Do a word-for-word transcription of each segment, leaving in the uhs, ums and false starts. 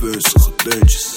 Beunsige deuntjes.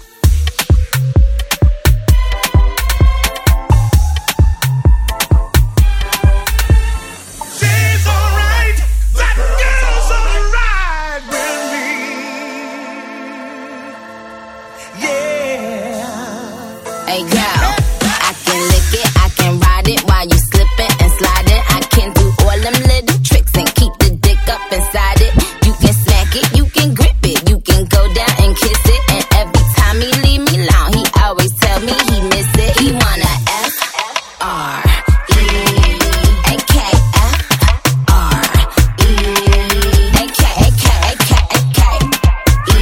Hey girl, I can lick it, I can ride it while you slipping and sliding. I can do all them little tricks and keep the dick up inside it. You can smack it, you can grip it, you can go down and kiss it. And every time he leave me alone, he always tell me he miss it. He wanna F R E A K F R E A K A K A K A K E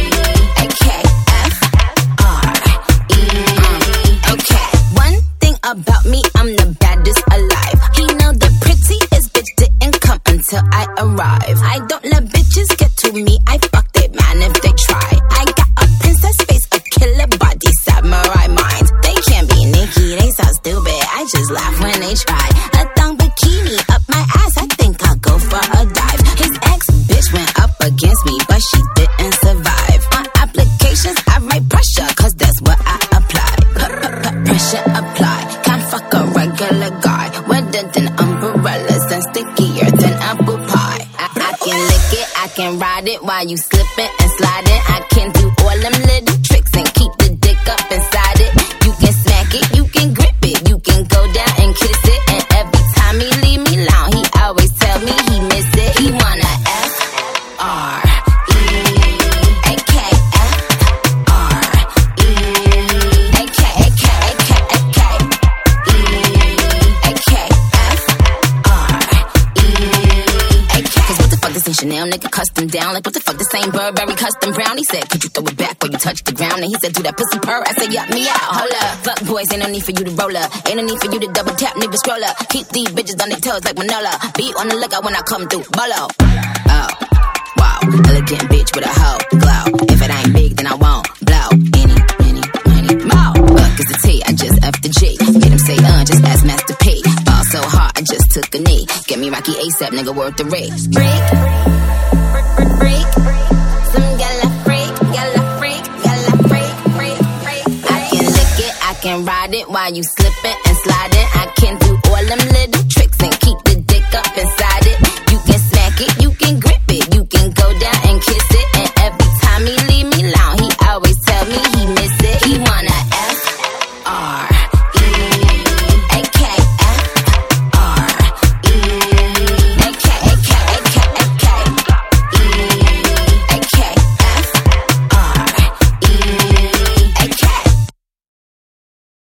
A K F R E. Okay, one thing about me, I'm the baddest alive. He know the prettiest bitch didn't come until I arrive. I don't let bitches get to me, I fuck they man if they try. I got a princess face, a killer body, samurai mind. They can't be Nicki, they so stupid, I just laugh when they try. A thong bikini up my ass, I think I'll go for a dive. His ex bitch went up against me, but she didn't survive. On applications, I write pressure, cause that's what I apply. Pressure apply, can't fuck a regular guy. Wetter than umbrellas and stickier than apple pie. I, I can lick it, I can ride it while you slipping and sliding. I can do all them little tricks and keep the dick up inside it. You can smack it, you can grip it, you can go down and kiss it. And every time he leave me alone, he always tell me he miss it. He wanna F R E A K F R E A K A K A K A K E A K F R E A K. Cause what the fuck, this ain't Chanel, nigga, custom down. Like what the fuck, this ain't Burberry custom brown. He said, could you throw it back when you touch the ground? And he said, do that pussy purr. I said, yup, me out, hold up. Fuck boys, ain't no need for you to roll up. Ain't no need for you to double tap, nigga, scroll up. Keep these bitches on their toes like Manola. Be on the lookout when I come through, bolo. Oh, wow, elegant bitch with a hoe glow. If it ain't big, then I won't blow. Any, any, any, more. Fuck is the T, I just F the G. Get him say, uh, just ask Master P. Ball so hard, I just took a knee. Get me Rocky ASAP, nigga, worth the risk. Freak, freak, freak. Some gala freak, gala freak, gala freak, freak, freak. I can lick it, I can ride it while you slipping and sliding. I can do all them little